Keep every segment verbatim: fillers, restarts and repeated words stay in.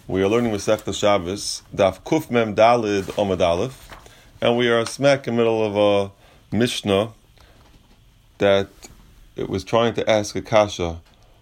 We are learning Masechta Shabbos, Daf Kuf Mem Dalid Omad Aleph, and we are smack in the middle of a Mishnah that it was trying to ask a kasha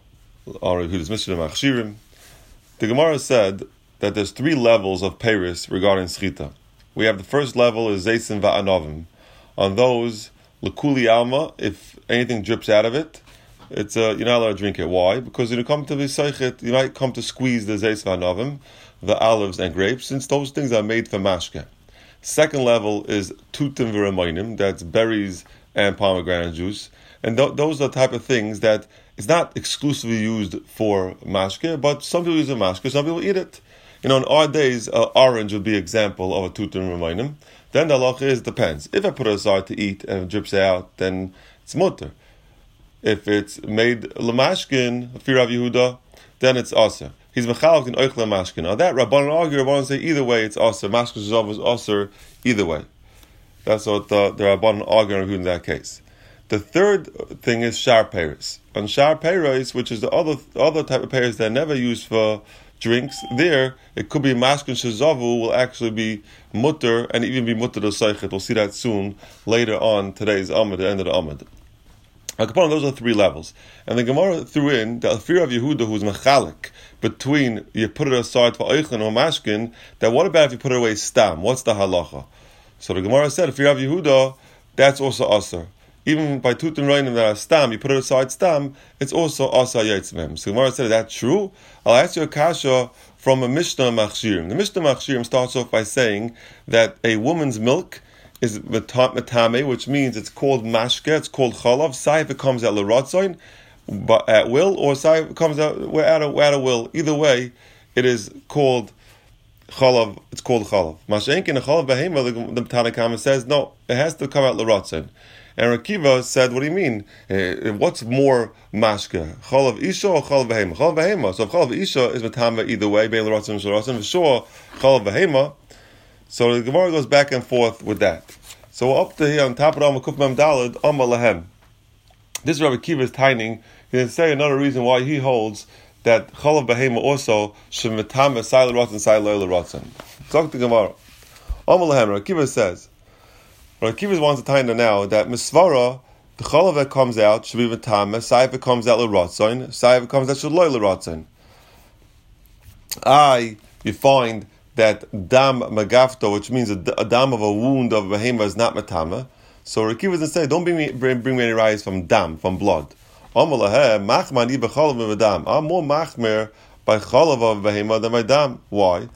on Rav Yehuda's Mishnah Machshirim. The Gemara said that there's three levels of Paris regarding Schita. We have the first level is Zeisim Va'anovim. On those, L'kuli Alma, if anything drips out of it, It's uh, you're not allowed to drink it. Why? Because when you come to the seichet, you might come to squeeze the zeis v'anovim, the olives and grapes, since those things are made for mashke. Second level is tutim v'remoinim, that's berries and pomegranate juice, and th- those are the type of things that it's not exclusively used for mashke, but some people use it for mashke, some people eat it. You know, in our days, uh, orange would be an example of a tutim v'remoinim. Then the halacha is depends. If I put it aside to eat and it drips out, then it's mutter. If it's made lamashkin, for Rav Yehuda, then it's aser. He's mechalek in oich lamashkin. Now that Rabbanan argue, Rabbanan say either way it's aser. Mashkin shazav is aser either way. That's what the, the Rabbanan argue in that case. The third thing is shar peiros. On shar peiros, which is the other other type of peiros that are never used for drinks, there it could be mashkin shazavu will actually be mutter and even be mutter to seichet. We'll see that soon later on today's amud, the end of the amud. Those are three levels. And the Gemara threw in the fear of Yehuda, who's mechalik, between you put it aside for oichlin or mashkin, that what about if you put it away stam? What's the halacha? So the Gemara said, fear of Yehuda, that's also aser. Even by tutim reinim that are stam, you put it aside stam, it's also aser yitzmem. So the Gemara said, is that true? I'll ask you a kasha from a Mishnah Machshirim. The Mishnah Machshirim starts off by saying that a woman's milk is metame, which means it's called mashke, it's called chalav. Sai if it comes out l'ratzain, but at will, or sai if it comes out out of out of will. Either way, it is called chalav. It's called chalav. Mashenkin in a chalav behema, the Tanakama says no, it has to come out l'ratzain. And Rakiva said, what do you mean? Uh, what's more mashke? Chalav isha or chalav behema? Chalav behema. So if chalav isha is metame either way, bein l'ratzain sh'ratzain, for sure chalav behema. So the Gemara goes back and forth with that. So we're up to here on top of the Kuf Mem Daled, Amar Lahem. This Rabbi Kiva is tining. He can say another reason why he holds that Chalav Behema also should metame Sai L'Ratzon, Sai Lo L'Ratzon. Talk to Gemara. Amar Lahem, Rabbi Kiva says, Rabbi Kiva wants to tine now that Misvara, the Chalav that comes out should be metame, Sai if it comes out L'Ratzon, Sai if it comes out should Lo L'Ratzon. I, you find that dam magafto, which means a, a dam of a wound of a behema is not matama. So Rakiva doesn't say, don't bring me bring, bring me any rayas from dam, from blood. I'm more machmer by chalav of behema than by dam. Why?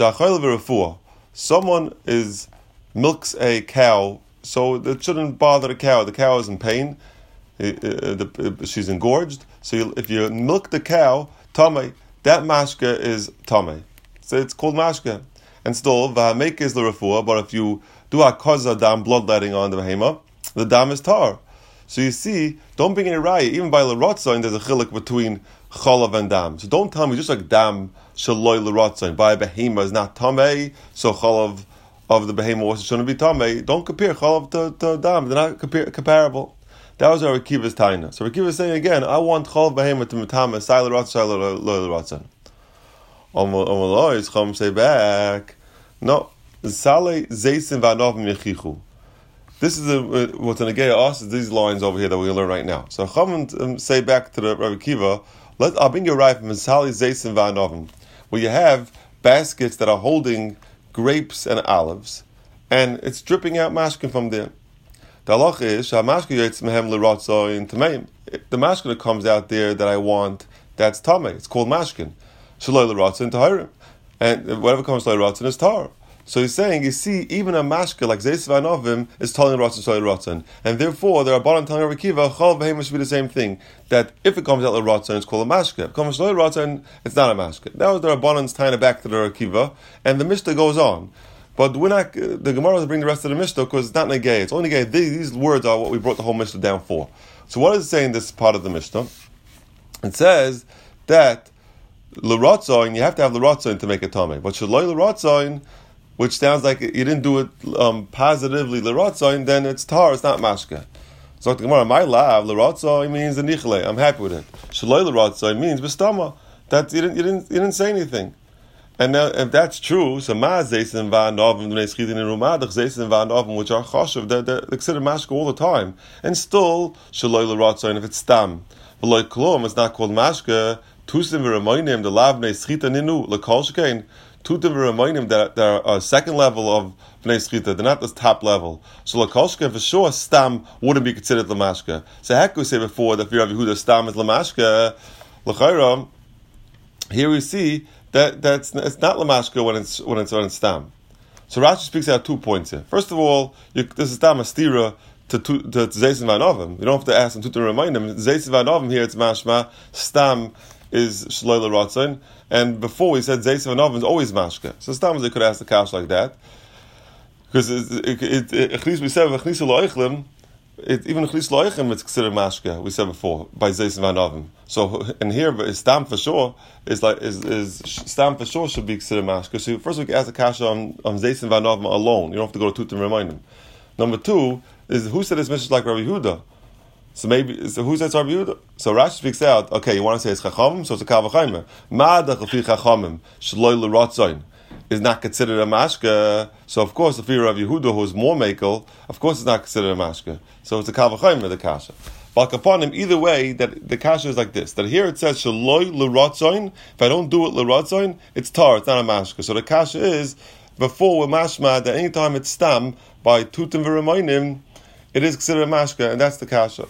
Someone is milks a cow, so it shouldn't bother the cow. The cow is in pain. She's engorged. So you, if you milk the cow, tamei, that mashke is tamei. So it's called mashke. And still, v'hamek is the refuah, but if you do a kaza dam, bloodletting on the behema, the dam is tar. So you see, don't bring any raya. Even by l'ratzain, there's a chilik between chalav and dam. So don't tell me, just like dam shaloi l'ratzain, by a behema is not tamei, so chalav of the behema also shouldn't be tamei. Don't compare chalav to, to dam. They're not compar- comparable. That was our Rekiva's taina. So Rekiva is saying again, I want chalav behema to metame, sai l'ratzain, sai lo l'ratzain. Omaloi, say back. No, Sale Zeisim Va'anovim Yechichu. This is a, what the Negea asks. These lines over here that we're going to learn right now. So Chum um, say back to the Rabbi Kiva. Let I'll bring you right from Sale Zeisim Va'anovim, where you have baskets that are holding grapes and olives, and it's dripping out mashkin from there. The halach is Shamashkin Yetz Mehem L'Ratzain Tameim. The mashkin that comes out there that I want, that's tamei. It's called mashkin. Shaloi l'ratzon tahirim, and whatever comes to l'ratzon is tar. So he's saying, you see, even a mashke like zeis v'anovim is telling l'ratzon shaloi l'ratzon, and therefore there are baran telling Rabbi Kiva chalav behema should be the same thing. That if it comes out l'ratzon, it's called a mashke. If it comes shaloi l'ratzon, it's not a mashke. That was the rabbanans tying it back to the Rabbi Kiva, and the Mishnah goes on. But we're not. The Gemara doesn't bring the rest of the Mishnah because it's not negay. It's only negay. These, these words are what we brought the whole Mishnah down for. So what does it say in this part of the Mishnah? It says that l'ratzain, you have to have l'ratzain to make a tamei. But shaloi l'ratzain, which sounds like you didn't do it um, positively l'ratzain, then it's tar, it's not mashke. So the Gemara, my lav l'ratzain means a nichle. I'm happy with it. Shaloi l'ratzain means b'stama. That you didn't, you didn't, you didn't say anything. And now, if that's true, so ma zeisim va'anovim b'nei schitin and rumadach zeisim va'anovim, which are chashuv, they're, they're considered mashka all the time, and still shaloi l'ratzayin if it's stam, v'loi klum, it's not called mashka. Tusim v'remoinim the lav b'nei schita ninu l'kol shekain. Tusim v'remoinim that they're a second level of b'nei schita, they're not this top level. So l'kol shekain for sure stam wouldn't be considered l'mashka. So heck we say before that if you're Yehuda stam is l'mashka, l'chayram. Here we see that that's it's not lamashka when it's when it's when it's stam. So Rashi speaks out two points here. First of all, you, this is stam astira to to zeisim va'anovim. You don't have to ask him to remind him. Zeisim va'anovim here it's mashma. Stam is shloile ratzon, and before we said zeisim va'anovim is always mashka. So stam they could ask the kash like that because it, it, it, it, at least we said v'chnisu lo'ichlim. It, even chlis loichem it's considered mashka. We said before by zeisim va'anovim. So and here stam for sure is like is is stam for sure should be considered mashka. So first we can ask the kasha on on zeisim va'anovim alone. You don't have to go to Tutim and remind him. Number two is who said this mission like Rabbi Yehuda. So maybe so who says Rabbi Yehuda? So Rashi speaks out. Okay, you want to say it's chachamim, so it's a kal v'chaimer. Ma'adach lefi chachamim shloi l'ratzayin is not considered a mashka. So of course, the fear of Yehuda, who is more makel, of course, it's not considered a mashka. So it's a kal v'chaimer the kasha. But upon him, either way, that the kasha is like this: that here it says shaloi l'ratzayin. If I don't do it l'ratzayin, it's tar. It's not a mashka. So the kasha is before with mashma that anytime it's stam by tutim v'remoinim, it is considered a mashka, and that's the kasha.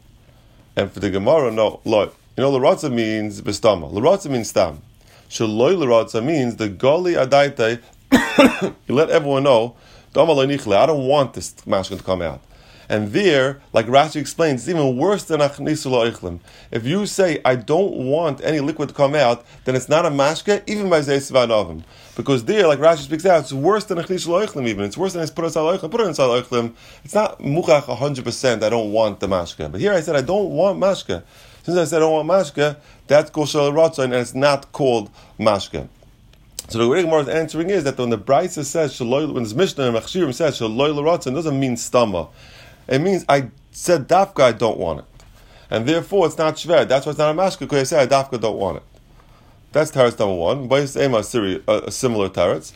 And for the Gemara, no, lo. You know, l'ratza means bestama. L'ratza means stam. Shaloi l'ratza means the goli adaite. You let everyone know. I don't want this mashka to come out. And there, like Rashi explains, it's even worse than achnisu lo'ichlim. If you say, I don't want any liquid to come out, then it's not a mashka, even by zeisim va'anovim. Because there, like Rashi speaks out, it's worse than achnisu lo'ichlim even. It's worse than it's put inside lo'ichlim. Put it inside lo'ichlim. It's not muchach one hundred percent, I don't want the mashka. But here I said, I don't want mashka. Since I said I don't want mashka, that's called shal ratzon, and it's not called mashka. So the way Gemara is answering is that when the Brisa says, shaloi, when this Mishnah and Machshirim says, shaloi l'ratzon, it doesn't mean stama. It means I said dafka, I don't want it. And therefore it's not shver. That's why it's not a mashka, because I said I dafka don't want it. That's teretz number one. By Ema Siri, a similar teretz.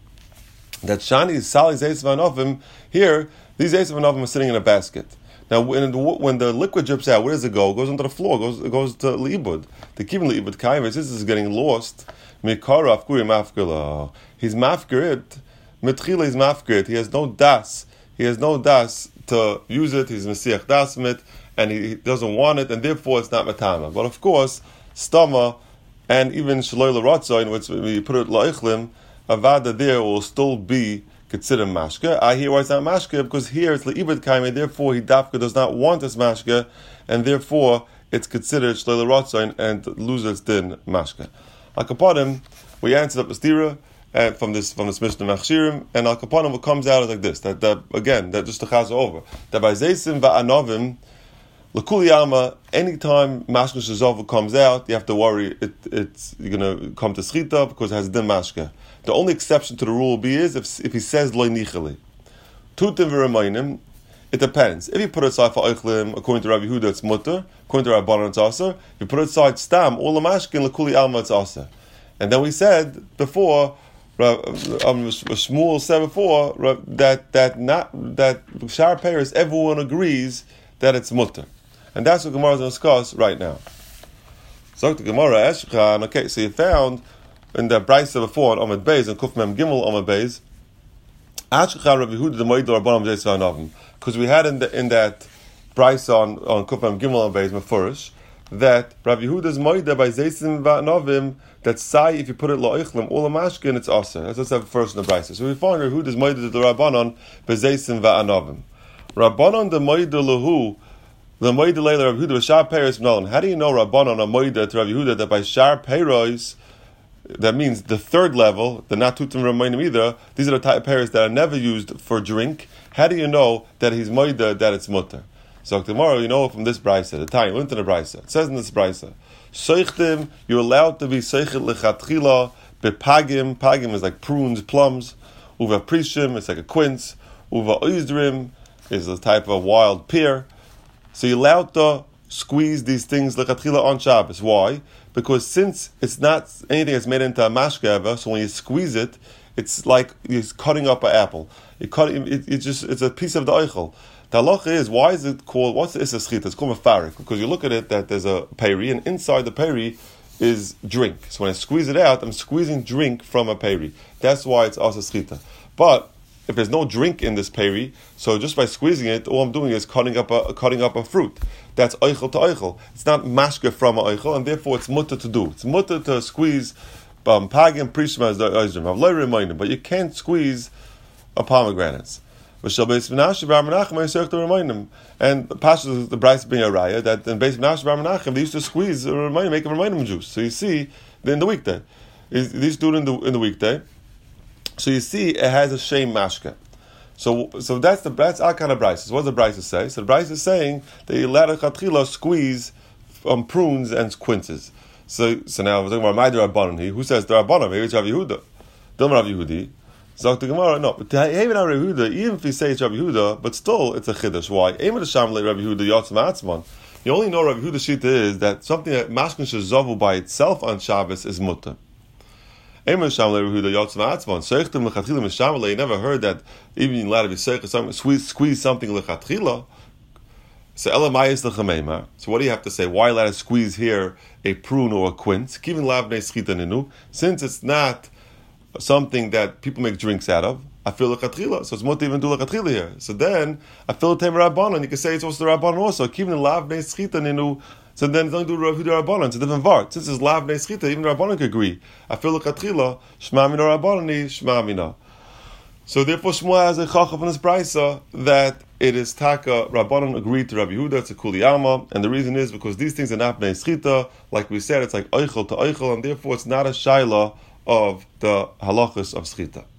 That Shani is Sali Zeis Vanovim, here, these Zeis Vanovim are sitting in a basket. Now, when the, when the liquid drips out, where does it go? It goes onto the floor, it goes, it goes to Li'ibud. The Kivin Li'ibud Kaivis, this is getting lost. Mikara Afkuri Mafkila. He's Mafkirit. Mitchila is Mafkirit. He has no das. He has no das to use it, he's Mesiach Dasmit, and he, he doesn't want it, and therefore it's not Matama. But of course, Stama, and even Shaloi L'Ratzayin, which we put it La'ichlim, Avada there will still be considered Mashka. I hear why it's not Mashka, because here it's Le'ibad Kaime, therefore he Dafka does not want this Mashka, and therefore it's considered Shaloi L'Ratzayin and loses din Mashka. Akapadim, we answered up the stira, and from this from this Mishnah Machshirim, and Al Kapanim what comes out is like this, that, that again, that just the chaz over. That by Zeisim Va'anovim, L'kuli Alma, anytime Mashka Shazova comes out, you have to worry it, it's you're gonna come to Schita because it has din Mashka. The only exception to the rule will be is if if he says Loi Nicheli. Tutim V'Remaynim, it depends. If you put it aside for Eichlim, according to Rabbi Yehuda, it's mutter, according to Rabbanan it's aser. If you put it aside Stam, all the Mashka in L'kuli Alma it's aser. And then we said before, Um, Shmuel said before that that not that Shar Paris everyone agrees that it's mutter, and that's what Gemara is going to discuss right now. So the Gemara Eshchan, okay, so you found in the Brisa before on Amud Beis and Kuf Mem Gimel Amud Beis, Eshchan Rabbi Yehuda the Moed Rabbanim Zeis Va'anovim, because we had in the in that Brisa on on Kuf Mem Gimel Amud Beis Mefurish that Rabbi Yehuda's Moed by Zeisim Va'anovim. That sai, if you put it la'oichlim, all the mashkin, it's aser. That's what's the first in the brisa. So we find who does moed the rabbanon bezeisim va'anovim. Rabbanon the moed lahu, the moed leila Rabbi Yehuda b'shar peiros v'nolan. How do you know rabbanon a moed to Rabbi Yehuda that by shar peiros, that means the third level, the not tutim remaynim either. These are the type of peiros that are never used for drink. How do you know that he's moed that it's mutter? So tomorrow you know from this brisa, the time went to the brisa. It says in this brisa. Seichtim, you're allowed to be seichet lechatchila bepagim. Pagim is like prunes, plums. Uva prishim, it's like a quince. Uva oizdrim is a type of wild pear. So you're allowed to squeeze these things lechatchila on Shabbos. Why? because since it's not anything that's made into a mashka, so when you squeeze it, it's like you're cutting up an apple. You cut it, it, it just it's a piece of the eichel. The halacha is, why is it called, what's the issa schita? It's called mefarik, because you look at it that there's a peri, and inside the peri is drink. So when I squeeze it out, I'm squeezing drink from a peri. That's why it's asa schita. But if there's no drink in this peri, so just by squeezing it, all I'm doing is cutting up a cutting up a fruit. That's eichel to eichel. It's not mashke from a eichel, and therefore it's mutter to do. It's mutter to squeeze um, pagim prishma as the oizrim. I've learned reminded, but you can't squeeze a pomegranates. And Pasha, the Bryce being a raya, that in Beis Menashe Bar Menachem, they used to squeeze a reminder, make a reminder juice. So you see, in the weekday, they used to do it in the in the weekday. So you see, it has a shame mashka. So, so that's the that's our kind of Bryce. What does the Bryce say? So the Bryce is saying that you let a chatchila squeeze um, prunes and quinces. So, so now we're talking about my Rabbanon here. Who says the Rabbanon? Maybe it's Rav Yehuda. Don't Rav Yehudi. So the Gemara, no, but even Rav Yehuda, even if we say it's Rav Yehuda, but still it's a chiddush. Why? Aim the Sham like Rav Yehuda Yotzim Atzman. You only know Rav Yehuda shita is that something that mashkin shezavu by itself on Shabbos is mutter. Aim the Sham like Rav Yehuda Yotzim Atzman. Seichtem lechatchila mishamle. You never heard that even in allowed to be seich squeeze squeeze something lechatchila. So elamayis lechameimar. So what do you have to say? Why let us squeeze here a prune or a quince? Kivin lavnei schita ninu. Since it's not something that people make drinks out of, I feel lechatchila, so it's more to even do lechatchila here. So then I feel tem rabbanon. You can say it's also the rabbanon also. Even lav nei schita ninu. So then it's only do Rav Yehuda rabbanon. It's a different vart. Since it's lav nei schita, even the rabbanon could agree. I feel lechatchila shma mina rabbanoni shma mina. So therefore Shmuel has a chacham in his brisa that it is taka rabbanon agreed to Rabbi Yehuda. It's a kuliyama, and the reason is because these things are not nei schita. Like we said, it's like eichel to eichel, and therefore it's not a shaila of the halachas of schita.